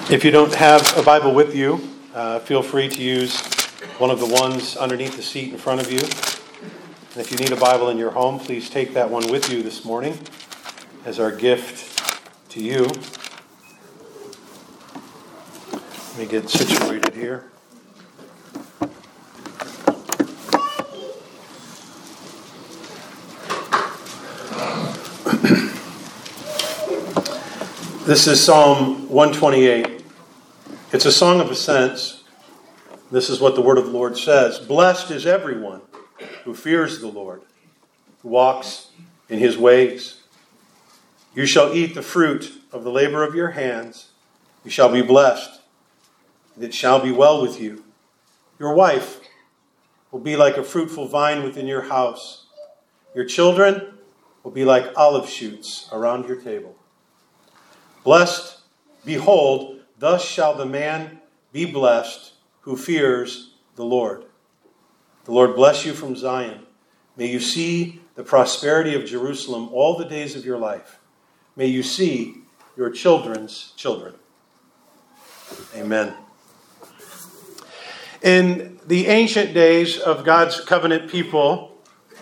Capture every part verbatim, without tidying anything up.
If you don't have a Bible with you, uh, feel free to use one of the ones underneath the seat in front of you. And if you need a Bible in your home, please take that one with you this morning as our gift to you. Let me get situated here. This is Psalm one twenty-eight. It's a song of ascents. This is what the word of the Lord says. Blessed is everyone who fears the Lord, who walks in his ways. You shall eat the fruit of the labor of your hands. You shall be blessed, and it shall be well with you. Your wife will be like a fruitful vine within your house. Your children will be like olive shoots around your table. Blessed, behold, thus shall the man be blessed who fears the Lord. The Lord bless you from Zion. May you see the prosperity of Jerusalem all the days of your life. May you see your children's children. Amen. In the ancient days of God's covenant people,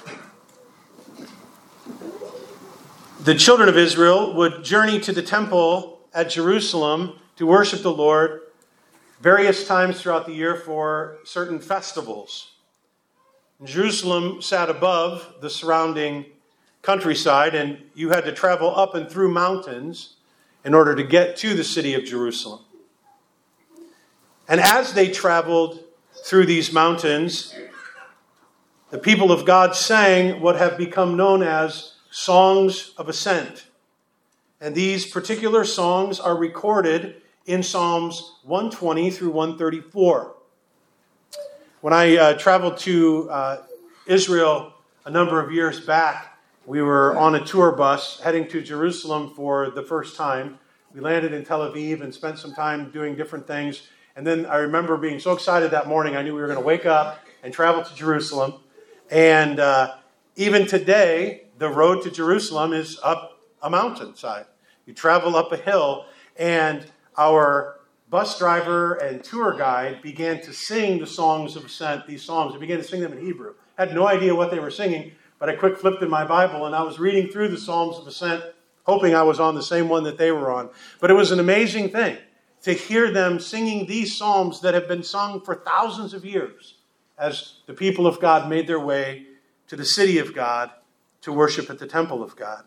the children of Israel would journey to the temple at Jerusalem to worship the Lord various times throughout the year for certain festivals. Jerusalem sat above the surrounding countryside, and you had to travel up and through mountains in order to get to the city of Jerusalem. And as they traveled through these mountains, the people of God sang what have become known as songs of ascent. And these particular songs are recorded in Psalms one twenty through one thirty-four. When I uh, traveled to uh, Israel a number of years back, we were on a tour bus heading to Jerusalem for the first time. We landed in Tel Aviv and spent some time doing different things. And then I remember being so excited that morning, I knew we were going to wake up and travel to Jerusalem. And uh, even today, the road to Jerusalem is up a mountainside. You travel up a hill, and our bus driver and tour guide began to sing the songs of ascent, these songs. They began to sing them in Hebrew. I had no idea what they were singing, but I quick flipped in my Bible, and I was reading through the Psalms of Ascent, hoping I was on the same one that they were on. But it was an amazing thing to hear them singing these psalms that have been sung for thousands of years as the people of God made their way to the city of God to worship at the temple of God.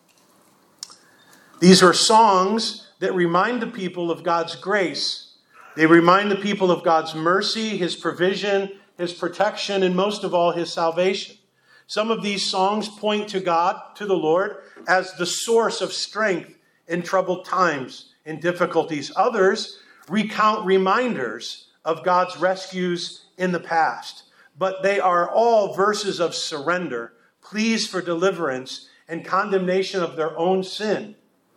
These are songs that remind the people of God's grace. They remind the people of God's mercy, His provision, His protection, and most of all, His salvation. Some of these songs point to God, to the Lord, as the source of strength in troubled times, in difficulties. Others recount reminders of God's rescues in the past. But they are all verses of surrender, pleas for deliverance, and condemnation of their own sin.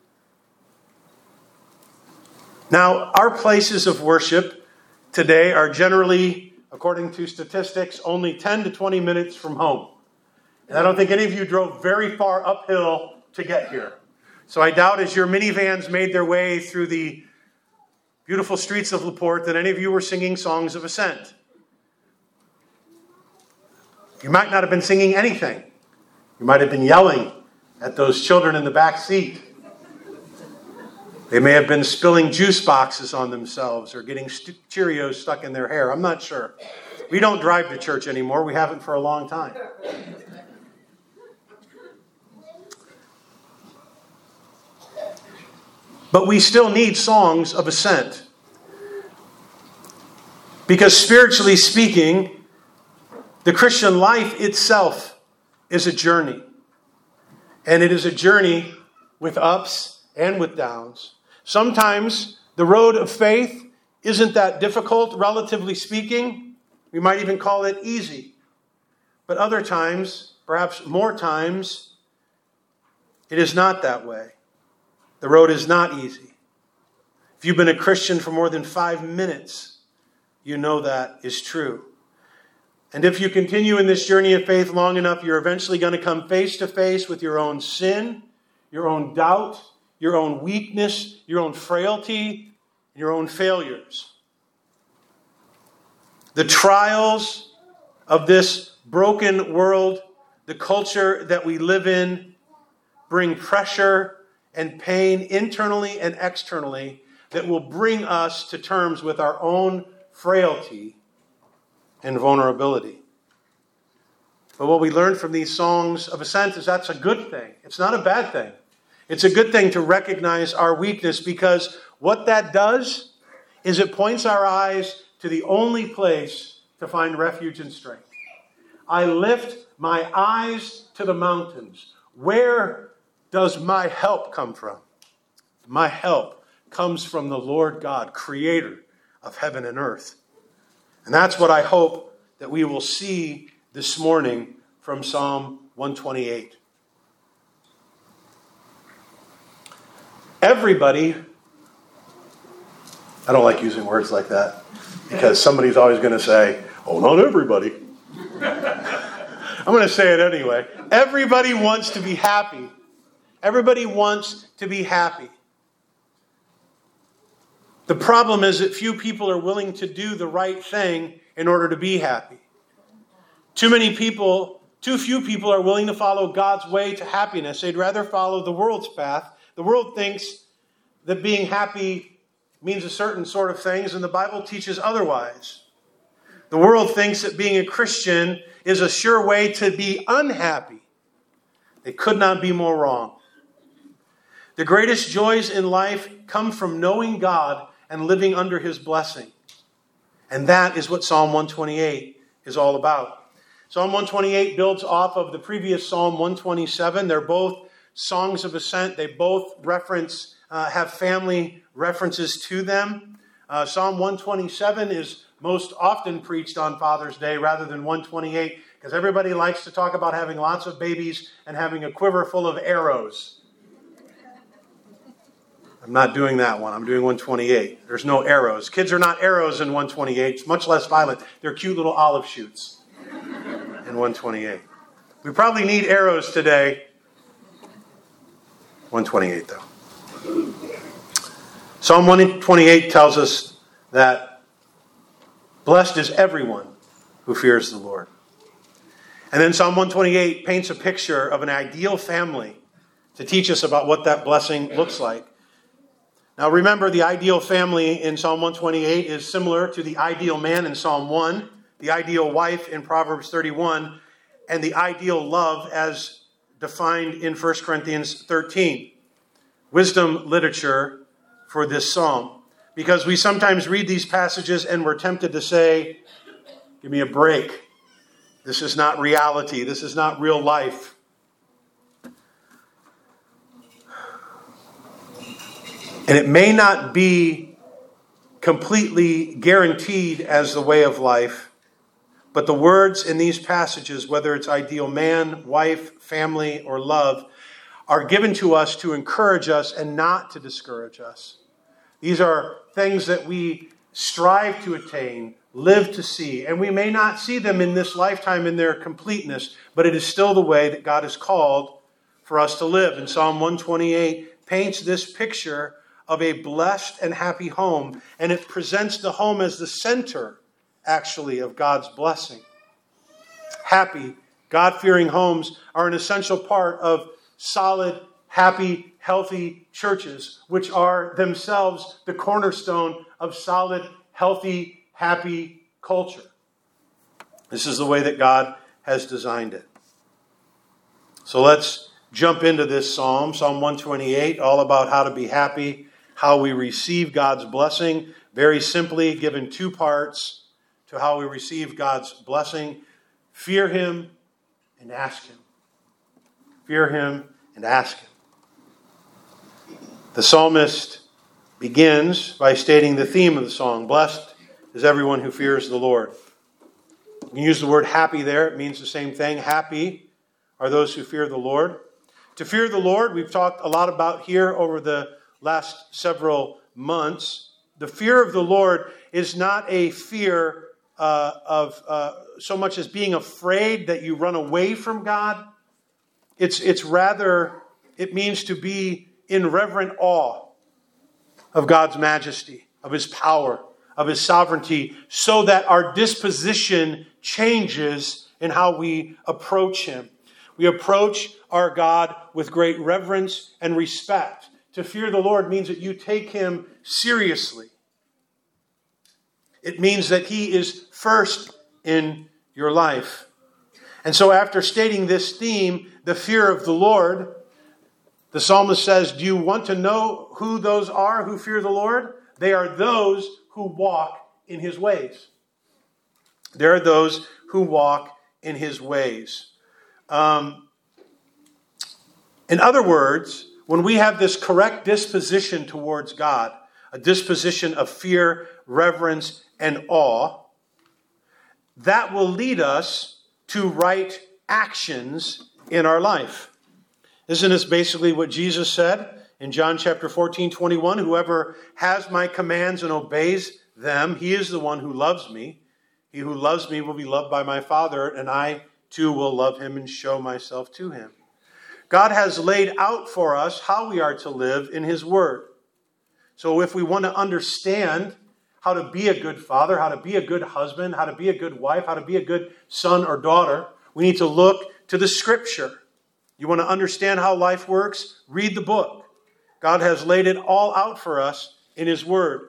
Now, our places of worship today are generally, according to statistics, only ten to twenty minutes from home. And I don't think any of you drove very far uphill to get here. So I doubt as your minivans made their way through the beautiful streets of LaPorte that any of you were singing songs of ascent. You might not have been singing anything. You might have been yelling at those children in the back seat. They may have been spilling juice boxes on themselves or getting st- Cheerios stuck in their hair. I'm not sure. We don't drive to church anymore. We haven't for a long time. But we still need songs of ascent. Because spiritually speaking, the Christian life itself is a journey. And it is a journey with ups and with downs. Sometimes the road of faith isn't that difficult, relatively speaking. We might even call it easy. But other times, perhaps more times, it is not that way. The road is not easy. If you've been a Christian for more than five minutes, you know that is true. And if you continue in this journey of faith long enough, you're eventually going to come face to face with your own sin, your own doubt, your own weakness, your own frailty, in your own failures. The trials of this broken world, the culture that we live in, bring pressure and pain internally and externally that will bring us to terms with our own frailty and vulnerability. But what we learn from these songs of ascent is that's a good thing. It's not a bad thing. It's a good thing to recognize our weakness, because what that does is it points our eyes to the only place to find refuge and strength. I lift my eyes to the mountains. Where does my help come from? My help comes from the Lord God, creator of heaven and earth. And that's what I hope that we will see this morning from Psalm one twenty-eight. Everybody, I don't like using words like that, because somebody's always going to say, oh, not everybody. I'm going to say it anyway. Everybody wants to be happy. Everybody wants to be happy. The problem is that few people are willing to do the right thing in order to be happy. Too many people, too few people are willing to follow God's way to happiness. They'd rather follow the world's path. The world thinks that being happy means a certain sort of things, and the Bible teaches otherwise. The world thinks that being a Christian is a sure way to be unhappy. They could not be more wrong. The greatest joys in life come from knowing God and living under His blessing. And that is what Psalm one twenty-eight is all about. Psalm one twenty-eight builds off of the previous Psalm one twenty-seven. They're both songs of ascent. They both reference, uh, have family references to them. Uh, Psalm one twenty-seven is most often preached on Father's Day rather than one twenty-eight, because everybody likes to talk about having lots of babies and having a quiver full of arrows. I'm not doing that one. I'm doing one twenty-eight. There's no arrows. Kids are not arrows in one twenty-eight. It's much less violent. They're cute little olive shoots in one twenty-eight. We probably need arrows today. one twenty-eight, though. Psalm one twenty-eight tells us that blessed is everyone who fears the Lord. And then Psalm one twenty-eight paints a picture of an ideal family to teach us about what that blessing looks like. Now remember, the ideal family in Psalm one twenty-eight is similar to the ideal man in Psalm one, the ideal wife in Proverbs thirty-one, and the ideal love as defined in First Corinthians thirteen. Wisdom literature for this psalm. Because we sometimes read these passages and we're tempted to say, give me a break. This is not reality. This is not real life. And it may not be completely guaranteed as the way of life, but the words in these passages, whether it's ideal man, wife, family, or love, are given to us to encourage us and not to discourage us. These are things that we strive to attain, live to see, and we may not see them in this lifetime in their completeness, but it is still the way that God has called for us to live. And Psalm one twenty-eight paints this picture of a blessed and happy home, and it presents the home as the center, actually, of God's blessing. Happy, God-fearing homes are an essential part of solid, happy, healthy churches, which are themselves the cornerstone of solid, healthy, happy culture. This is the way that God has designed it. So let's jump into this psalm, Psalm one twenty-eight, all about how to be happy, how we receive God's blessing. Very simply, given two parts to how we receive God's blessing. Fear Him and ask Him. Fear Him and ask Him. The psalmist begins by stating the theme of the song. Blessed is everyone who fears the Lord. You can use the word happy there. It means the same thing. Happy are those who fear the Lord. To fear the Lord, we've talked a lot about here over the last several months. The fear of the Lord is not a fear uh, of uh, so much as being afraid that you run away from God. It's, it's rather, it means to be in reverent awe of God's majesty. of his power, of his sovereignty, so that our disposition changes in how we approach him. We approach our God with great reverence and respect. To fear the Lord means that you take him seriously. It means that he is first in your life. And so after stating this theme, the fear of the Lord, the psalmist says, do you want to know who those are who fear the Lord? They are those who walk in his ways. There are those who walk in his ways. Um, in other words, when we have this correct disposition towards God, a disposition of fear, reverence, and awe, that will lead us to right actions in our life. Isn't this basically what Jesus said in John chapter fourteen, twenty-one? Whoever has my commands and obeys them, he is the one who loves me. He who loves me will be loved by my Father, and I too will love him and show myself to him. God has laid out for us how we are to live in his word. So if we want to understand how to be a good father, how to be a good husband, how to be a good wife, how to be a good son or daughter, we need to look to the scripture. You want to understand how life works? Read the book. God has laid it all out for us in his word.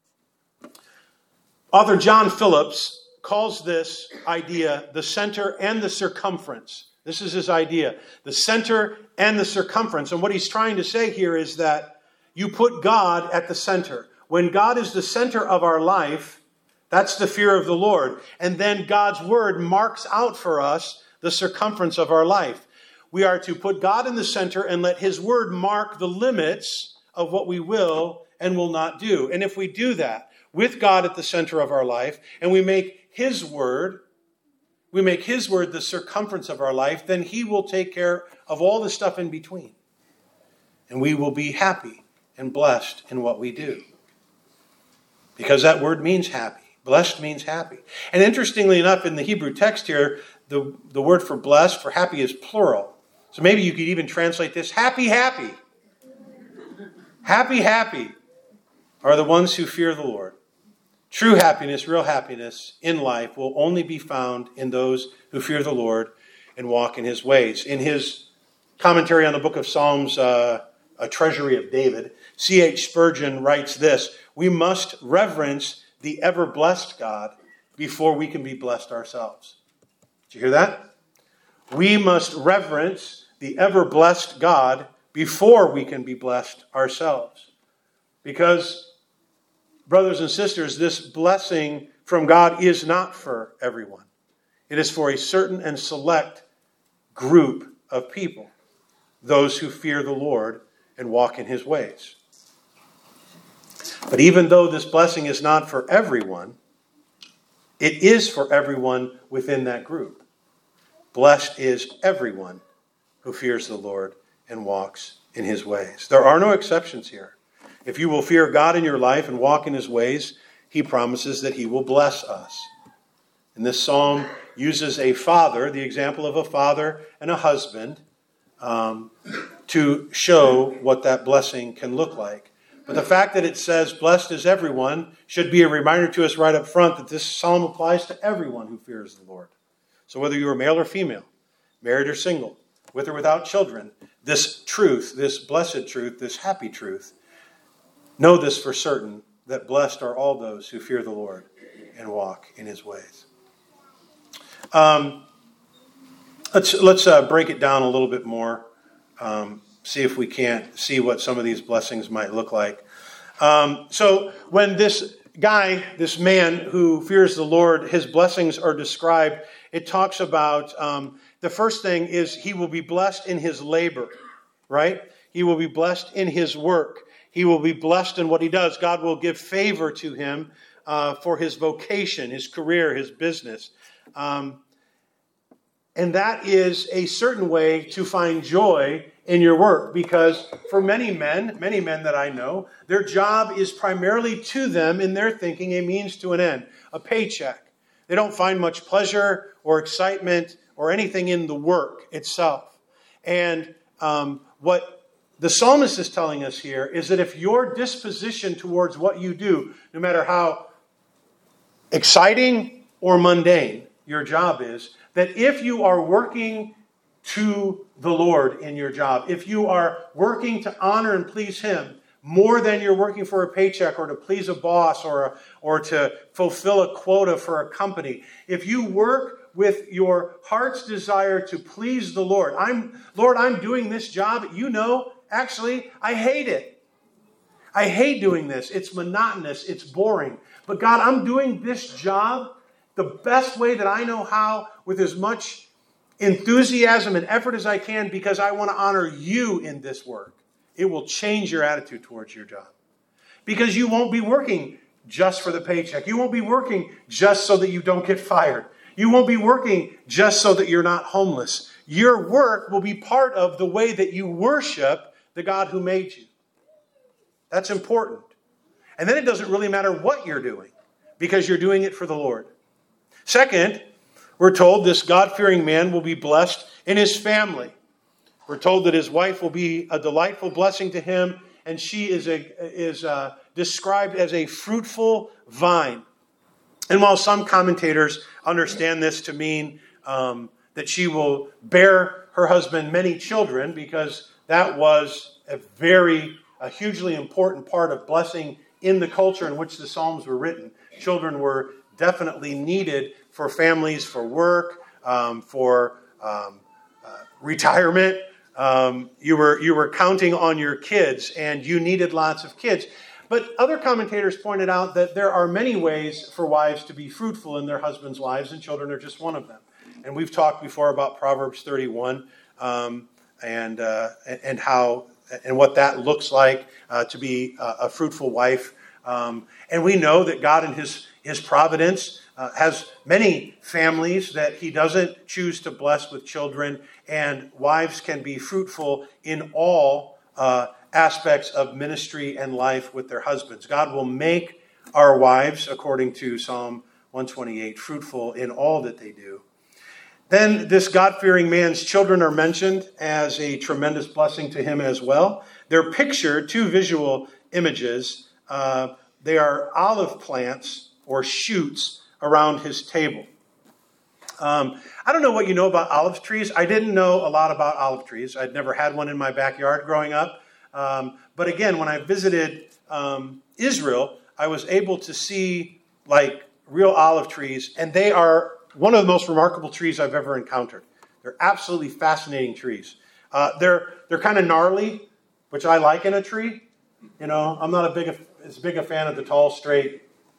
Author John Phillips calls this idea the center and the circumference. This is his idea, the center and the circumference. And what he's trying to say here is that you put God at the center. When God is the center of our life, that's the fear of the Lord. And then God's word marks out for us the circumference of our life. We are to put God in the center and let his word mark the limits of what we will and will not do. And if we do that with God at the center of our life, and we make his word, we make his word the circumference of our life, then he will take care of all the stuff in between. And we will be happy and blessed in what we do. Because that word means happy. Blessed means happy. And interestingly enough, in the Hebrew text here, the, the word for blessed, for happy, is plural. So maybe you could even translate this, happy, happy. Happy, happy are the ones who fear the Lord. True happiness, real happiness in life will only be found in those who fear the Lord and walk in his ways. In his commentary on the book of Psalms, uh, A Treasury of David, C H Spurgeon writes this: we must reverence the ever-blessed God before we can be blessed ourselves. Did you hear that? We must reverence the ever-blessed God before we can be blessed ourselves. Because, brothers and sisters, this blessing from God is not for everyone. It is for a certain and select group of people, those who fear the Lord and walk in his ways. But even though this blessing is not for everyone, it is for everyone within that group. Blessed is everyone who fears the Lord and walks in his ways. There are no exceptions here. If you will fear God in your life and walk in his ways, he promises that he will bless us. And this psalm uses a father, the example of a father and a husband, um, to show what that blessing can look like. But the fact that it says, blessed is everyone, should be a reminder to us right up front that this psalm applies to everyone who fears the Lord. So whether you are male or female, married or single, with or without children, this truth, this blessed truth, this happy truth, know this for certain, that blessed are all those who fear the Lord and walk in his ways. Um, let's let's uh, break it down a little bit more. Um, see if we can't see what some of these blessings might look like. Um, so when this guy, this man who fears the Lord, his blessings are described, it talks about, um, the first thing is he will be blessed in his labor, right? He will be blessed in his work. He will be blessed in what he does. God will give favor to him uh, for his vocation, his career, his business. Um, and that is a certain way to find joy in your work, because for many men, many men that I know, their job is primarily to them, in their thinking, a means to an end, a paycheck. They don't find much pleasure or excitement or anything in the work itself. And um, what the psalmist is telling us here is that if your disposition towards what you do, no matter how exciting or mundane your job is, that if you are working to the Lord in your job, if you are working to honor and please Him more than you're working for a paycheck or to please a boss or, a, or to fulfill a quota for a company, if you work with your heart's desire to please the Lord, I'm Lord, I'm doing this job, you know, actually, I hate it. I hate doing this. It's monotonous. It's boring. But God, I'm doing this job the best way that I know how, with as much enthusiasm and effort as I can, because I want to honor you in this work. It will change your attitude towards your job. Because you won't be working just for the paycheck. You won't be working just so that you don't get fired. You won't be working just so that you're not homeless. Your work will be part of the way that you worship the God who made you. That's important. And then it doesn't really matter what you're doing, because you're doing it for the Lord. Second, we're told this God-fearing man will be blessed in his family. We're told that his wife will be a delightful blessing to him, and she is a, is uh, described as a fruitful vine. And while some commentators understand this to mean um, that she will bear her husband many children, because that was a very, a hugely important part of blessing in the culture in which the Psalms were written. Children were definitely needed for families, for work, um, for um, uh, retirement. Um, you were you were counting on your kids, and you needed lots of kids. But other commentators pointed out that there are many ways for wives to be fruitful in their husbands' lives, and children are just one of them. And we've talked before about Proverbs thirty-one um, and uh, and how and what that looks like uh, to be a, a fruitful wife. Um, and we know that God in His His providence uh, has many families that He doesn't choose to bless with children, and wives can be fruitful in all uh, aspects of ministry and life with their husbands. God will make our wives, according to Psalm one twenty-eight, fruitful in all that they do. Then this God-fearing man's children are mentioned as a tremendous blessing to him as well. They're pictured, two visual images. Uh, they are olive plants or shoots around his table. Um, I don't know what you know about olive trees. I didn't know a lot about olive trees. I'd never had one in my backyard growing up. Um, but again, when I visited um, Israel, I was able to see like real olive trees, and they are one of the most remarkable trees I've ever encountered. They're absolutely fascinating trees. Uh, they're they're kind of gnarly, which I like in a tree. You know, I'm not a big as big a fan of the tall, straight,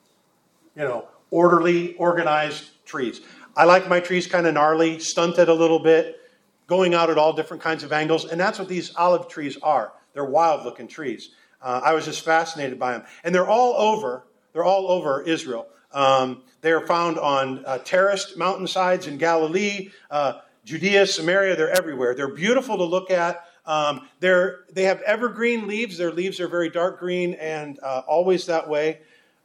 you know, orderly, organized trees. I like my trees kind of gnarly, stunted a little bit, going out at all different kinds of angles, and that's what these olive trees are. They're wild-looking trees. Uh, I was just fascinated by them, and they're all over. They're all over Israel. Um, they are found on uh, terraced mountainsides in Galilee, uh, Judea, Samaria. They're everywhere. They're beautiful to look at. Um, they're they have evergreen leaves. Their leaves are very dark green and uh, always that way.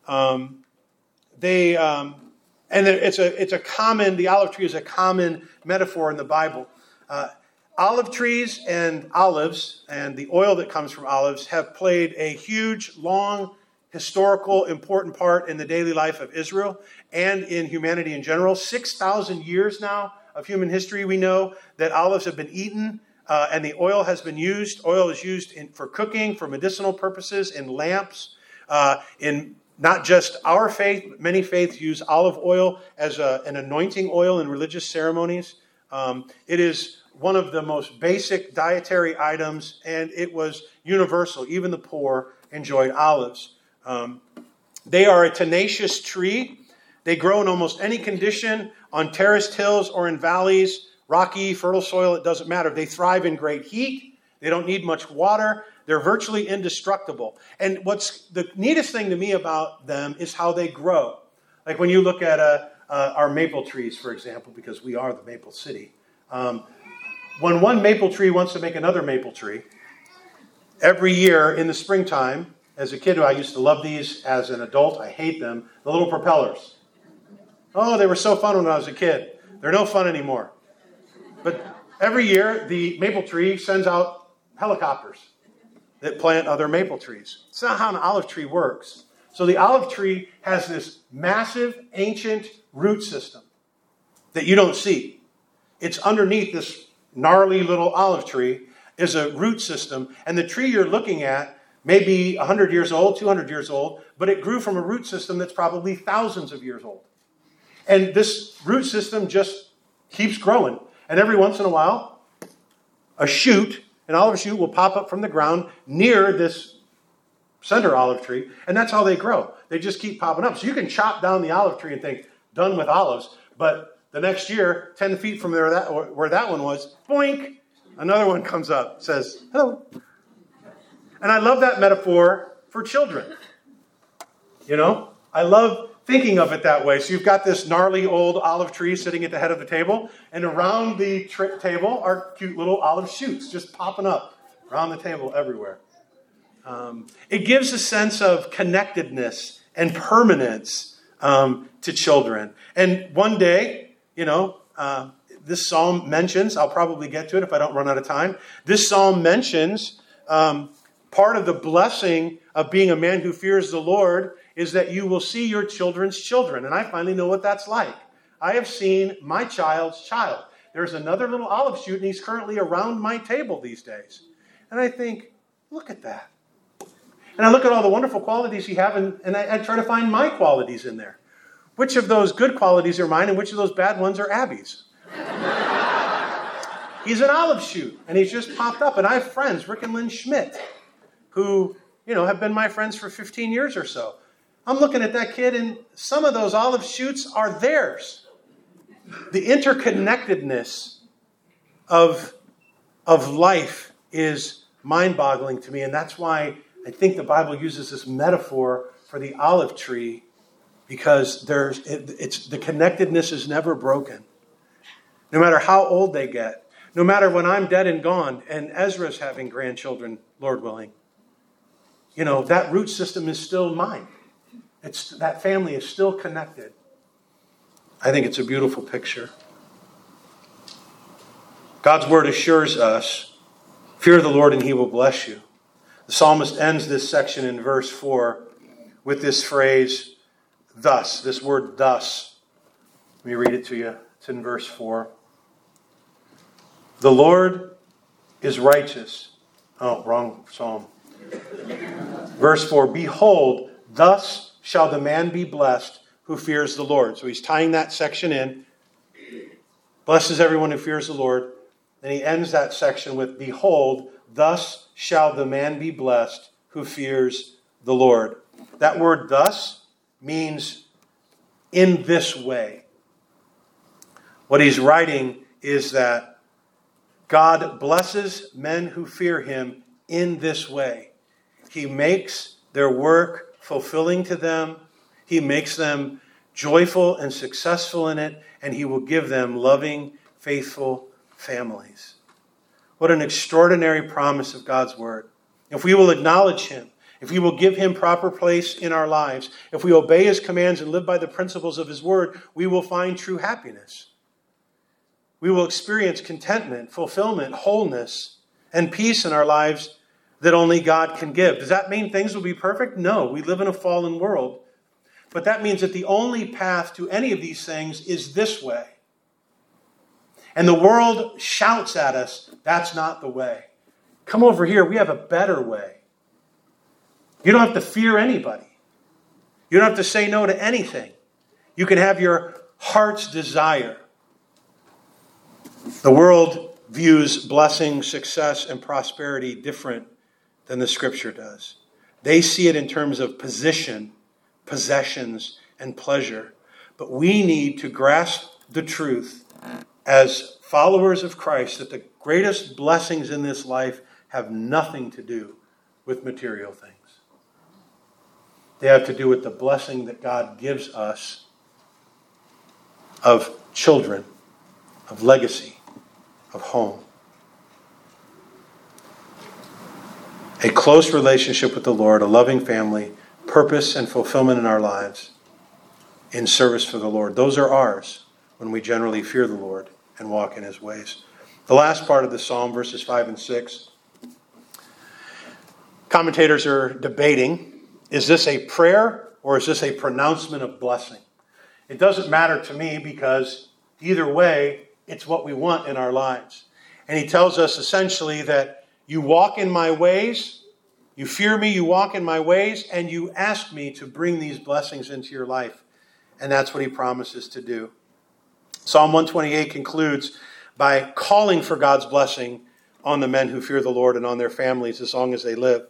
Um, they um, and it's a it's a common. The olive tree is a common metaphor in the Bible. Uh, olive trees and olives and the oil that comes from olives have played a huge, long, historical, important part in the daily life of Israel and in humanity in general. six thousand years now of human history, we know that olives have been eaten uh, and the oil has been used. Oil is used in, for cooking, for medicinal purposes, in lamps, uh, in not just our faith, but many faiths use olive oil as a, an anointing oil in religious ceremonies. Um, it is one of the most basic dietary items, and it was universal. Even the poor enjoyed olives. Um, they are a tenacious tree. They grow in almost any condition, on terraced hills or in valleys, rocky, fertile soil, it doesn't matter. They thrive in great heat. They don't need much water. They're virtually indestructible. And what's the neatest thing to me about them is how they grow. Like when you look at uh, uh, our maple trees, for example, because we are the Maple City. Um, when one maple tree wants to make another maple tree, every year in the springtime, as a kid, I used to love these. As an adult, I hate them. The little propellers. Oh, they were so fun when I was a kid. They're no fun anymore. But every year, the maple tree sends out helicopters that plant other maple trees. It's not how an olive tree works. So the olive tree has this massive, ancient root system that you don't see. It's underneath this gnarly little olive tree is a root system, and the tree you're looking at may be one hundred years old, two hundred years old, but it grew from a root system that's probably thousands of years old. And this root system just keeps growing. And every once in a while, a shoot, an olive shoot will pop up from the ground near this center olive tree, and that's how they grow. They just keep popping up. So you can chop down the olive tree and think, done with olives, but the next year, ten feet from there, that, where that one was, boink, another one comes up, says, hello. And I love that metaphor for children. You know, I love thinking of it that way. So you've got this gnarly old olive tree sitting at the head of the table, and around the tri- table are cute little olive shoots just popping up around the table everywhere. Um, it gives a sense of connectedness and permanence um, to children. And one day, you know, uh, this psalm mentions, I'll probably get to it if I don't run out of time. This psalm mentions um, part of the blessing of being a man who fears the Lord is that you will see your children's children. And I finally know what that's like. I have seen my child's child. There's another little olive shoot, and he's currently around my table these days. And I think, look at that. And I look at all the wonderful qualities he has, and, and I, I try to find my qualities in there. Which of those good qualities are mine, and which of those bad ones are Abby's? He's an olive shoot, and he's just popped up. And I have friends, Rick and Lynn Schmidt, who, you know, have been my friends for fifteen years or so. I'm looking at that kid, and some of those olive shoots are theirs. The interconnectedness of, of life is mind-boggling to me, and that's why I think the Bible uses this metaphor for the olive tree, because there's it, it's the connectedness is never broken. No matter how old they get, no matter when I'm dead and gone, and Ezra's having grandchildren, Lord willing, you know, that root system is still mine. It's that family is still connected. I think it's a beautiful picture. God's word assures us, fear the Lord and he will bless you. The psalmist ends this section in verse four with this phrase, thus, this word thus. Let me read it to you. It's in verse four. The Lord is righteous. Oh, wrong psalm. Verse four, behold, thus shall the man be blessed who fears the Lord. So he's tying that section in. Blesses everyone who fears the Lord. Then he ends that section with, behold, thus shall the man be blessed who fears the Lord. That word thus means in this way. What he's writing is that God blesses men who fear him in this way. He makes their work fulfilling to them. He makes them joyful and successful in it, and he will give them loving, faithful families. What an extraordinary promise of God's word. If we will acknowledge him, if we will give him proper place in our lives, if we obey his commands and live by the principles of his word, we will find true happiness. We will experience contentment, fulfillment, wholeness, and peace in our lives that only God can give. Does that mean things will be perfect? No, we live in a fallen world. But that means that the only path to any of these things is this way. And the world shouts at us, that's not the way. Come over here, we have a better way. You don't have to fear anybody. You don't have to say no to anything. You can have your heart's desire. The world views blessing, success, and prosperity different than the Scripture does. They see it in terms of position, possessions, and pleasure. But we need to grasp the truth as followers of Christ that the greatest blessings in this life have nothing to do with material things. They have to do with the blessing that God gives us of children, of legacy, of home. A close relationship with the Lord, a loving family, purpose and fulfillment in our lives, in service for the Lord. Those are ours when we generally fear the Lord and walk in his ways. The last part of the psalm, verses five and six, Commentators are debating, is this a prayer or is this a pronouncement of blessing? It doesn't matter to me because either way, it's what we want in our lives. And he tells us essentially that you walk in my ways, you fear me, you walk in my ways, and you ask me to bring these blessings into your life. And that's what he promises to do. Psalm one twenty-eight concludes by calling for God's blessing on the men who fear the Lord and on their families as long as they live.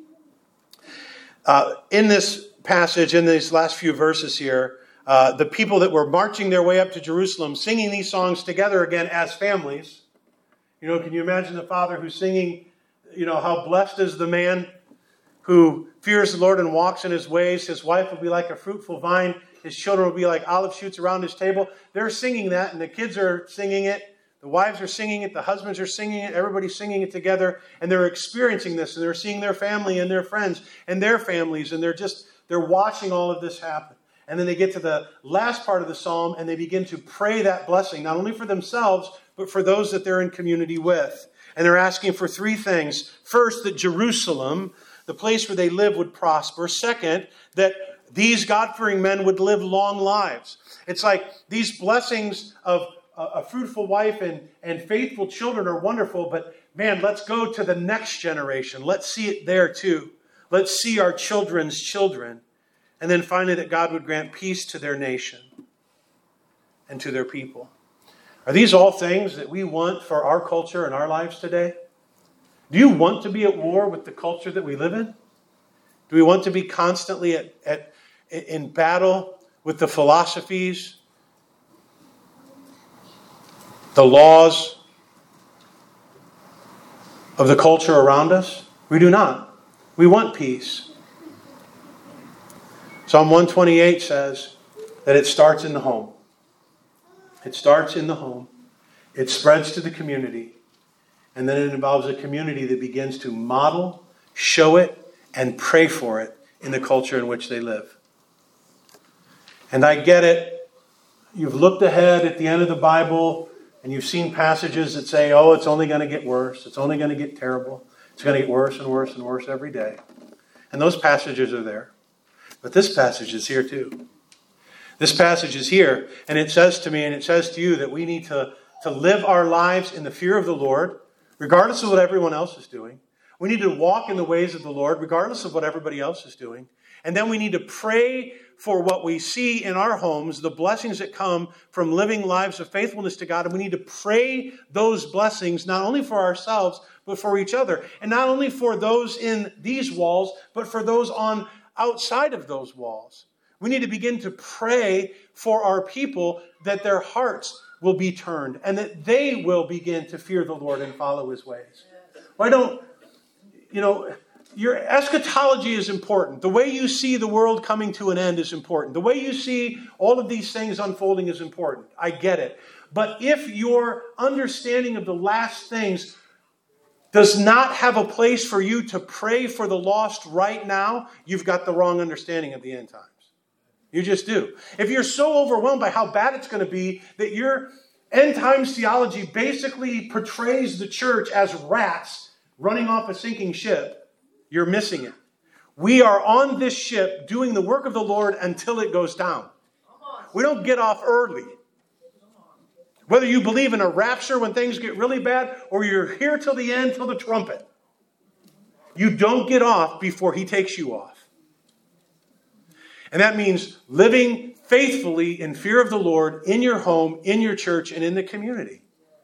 Uh, in this passage, in these last few verses here, uh, the people that were marching their way up to Jerusalem, singing these songs together again as families. You know, can you imagine the father who's singing, you know, how blessed is the man who fears the Lord and walks in his ways. His wife will be like a fruitful vine. His children will be like olive shoots around his table. They're singing that, and the kids are singing it. The wives are singing it. The husbands are singing it. Everybody's singing it together, and they're experiencing this, and they're seeing their family and their friends and their families, and they're just, they're watching all of this happen. And then they get to the last part of the psalm, and they begin to pray that blessing, not only for themselves, but for those that they're in community with. And they're asking for three things. First, that Jerusalem, the place where they live, would prosper. Second, that these God-fearing men would live long lives. It's like these blessings of a fruitful wife and, and faithful children are wonderful, but man, let's go to the next generation. Let's see it there too. Let's see our children's children. And then finally, that God would grant peace to their nation and to their people. Are these all things that we want for our culture and our lives today? Do you want to be at war with the culture that we live in? Do we want to be constantly at, at, in battle with the philosophies, the laws of the culture around us? We do not. We want peace. Psalm one twenty-eight says that it starts in the home. It starts in the home. It spreads to the community. And then it involves a community that begins to model, show it, and pray for it in the culture in which they live. And I get it. You've looked ahead at the end of the Bible, and you've seen passages that say, oh, it's only going to get worse. It's only going to get terrible. It's going to get worse and worse and worse every day. And those passages are there. But this passage is here too. This passage is here, and it says to me and it says to you that we need to, to live our lives in the fear of the Lord, regardless of what everyone else is doing. We need to walk in the ways of the Lord, regardless of what everybody else is doing. And then we need to pray for what we see in our homes, the blessings that come from living lives of faithfulness to God. And we need to pray those blessings not only for ourselves, but for each other. And not only for those in these walls, but for those on outside of those walls. We need to begin to pray for our people that their hearts will be turned and that they will begin to fear the Lord and follow his ways. Why don't, you know, your eschatology is important. The way you see the world coming to an end is important. The way you see all of these things unfolding is important. I get it. But if your understanding of the last things does not have a place for you to pray for the lost right now, you've got the wrong understanding of the end times. You just do. If you're so overwhelmed by how bad it's going to be that your end times theology basically portrays the church as rats running off a sinking ship, you're missing it. We are on this ship doing the work of the Lord until it goes down. We don't get off early. Whether you believe in a rapture when things get really bad, or you're here till the end, till the trumpet. You don't get off before he takes you off. And that means living faithfully in fear of the Lord in your home, in your church, and in the community.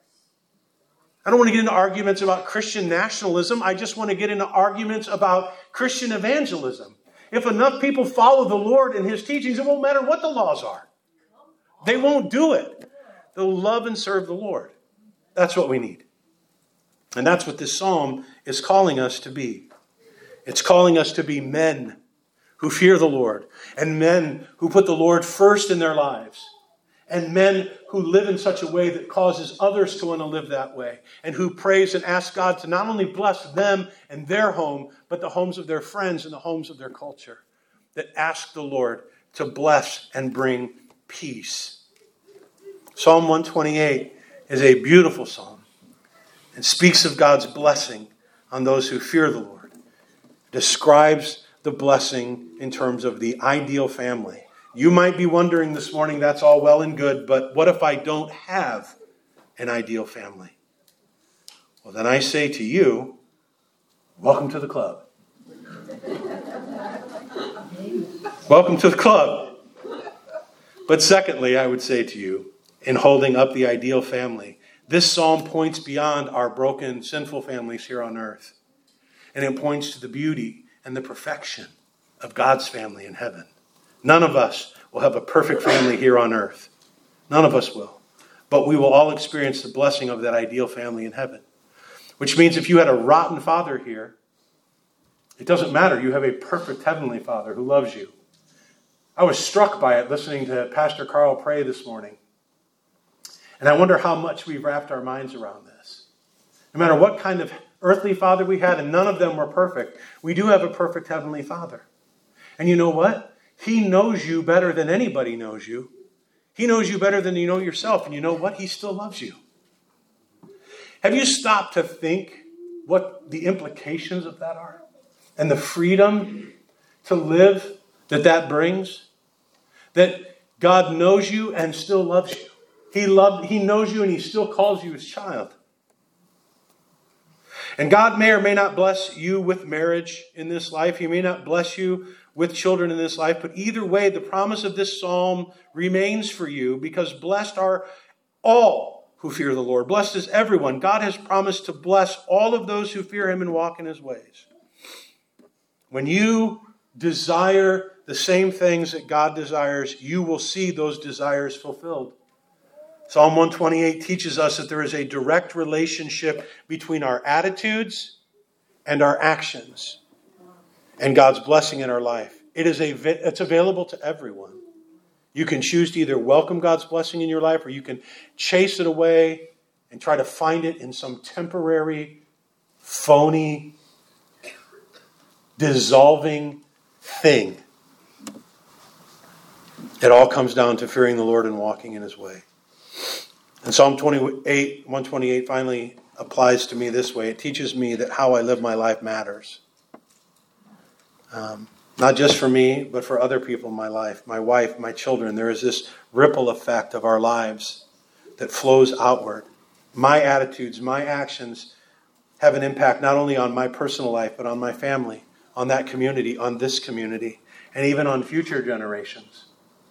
I don't want to get into arguments about Christian nationalism. I just want to get into arguments about Christian evangelism. If enough people follow the Lord and his teachings, it won't matter what the laws are. They won't do it. They'll love and serve the Lord. That's what we need. And that's what this psalm is calling us to be. It's calling us to be men who fear the Lord, and men who put the Lord first in their lives, and men who live in such a way that causes others to want to live that way, and who praise and ask God to not only bless them and their home, but the homes of their friends and the homes of their culture, that ask the Lord to bless and bring peace. Psalm one twenty-eight is a beautiful psalm and speaks of God's blessing on those who fear the Lord. describes the blessing in terms of the ideal family. You might be wondering this morning, that's all well and good, but what if I don't have an ideal family? Well, then I say to you, welcome to the club. Welcome to the club. But secondly, I would say to you, in holding up the ideal family, this psalm points beyond our broken, sinful families here on earth. And it points to the beauty and the perfection of God's family in heaven. None of us will have a perfect family here on earth. None of us will. But we will all experience the blessing of that ideal family in heaven. Which means if you had a rotten father here, it doesn't matter. You have a perfect heavenly Father who loves you. I was struck by it listening to Pastor Carl pray this morning. And I wonder how much we've wrapped our minds around this. No matter what kind of earthly father we had, and none of them were perfect, we do have a perfect heavenly Father. And you know what? He knows you better than anybody knows you. He knows you better than you know yourself. And you know what? He still loves you. Have you stopped to think what the implications of that are? And the freedom to live that that brings? That God knows you and still loves you. He loved, He knows you and He still calls you His child. And God may or may not bless you with marriage in this life. He may not bless you with children in this life. But either way, the promise of this psalm remains for you, because blessed are all who fear the Lord. Blessed is everyone. God has promised to bless all of those who fear Him and walk in His ways. When you desire the same things that God desires, you will see those desires fulfilled. Psalm one twenty-eight teaches us that there is a direct relationship between our attitudes and our actions and God's blessing in our life. It is a, it's available to everyone. You can choose to either welcome God's blessing in your life, or you can chase it away and try to find it in some temporary, phony, dissolving thing. It all comes down to fearing the Lord and walking in His way. And Psalm twenty-eight, one twenty-eight finally applies to me this way. It teaches me that how I live my life matters. Um, not just for me, but for other people in my life, my wife, my children. There is this ripple effect of our lives that flows outward. My attitudes, my actions have an impact not only on my personal life, but on my family, on that community, on this community, and even on future generations.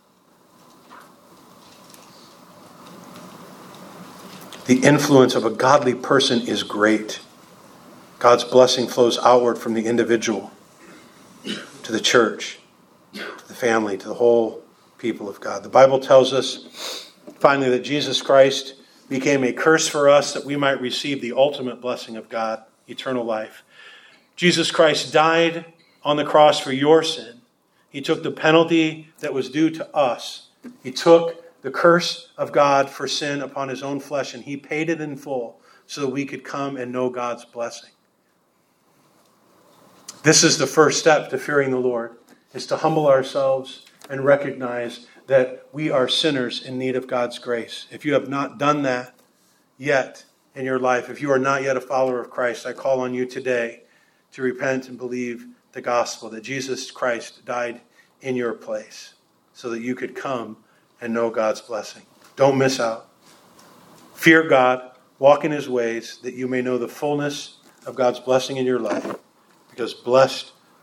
The influence of a godly person is great. God's blessing flows outward from the individual to the church, to the family, to the whole people of God. The Bible tells us, finally, that Jesus Christ became a curse for us that we might receive the ultimate blessing of God, eternal life. Jesus Christ died on the cross for your sin. He took the penalty that was due to us. He took the curse of God for sin upon His own flesh, and He paid it in full so that we could come and know God's blessing. This is the first step to fearing the Lord, is to humble ourselves and recognize that we are sinners in need of God's grace. If you have not done that yet in your life, if you are not yet a follower of Christ, I call on you today to repent and believe the gospel, that Jesus Christ died in your place so that you could come and know God's blessing. Don't miss out. Fear God, walk in His ways, that you may know the fullness of God's blessing in your life. Because blessed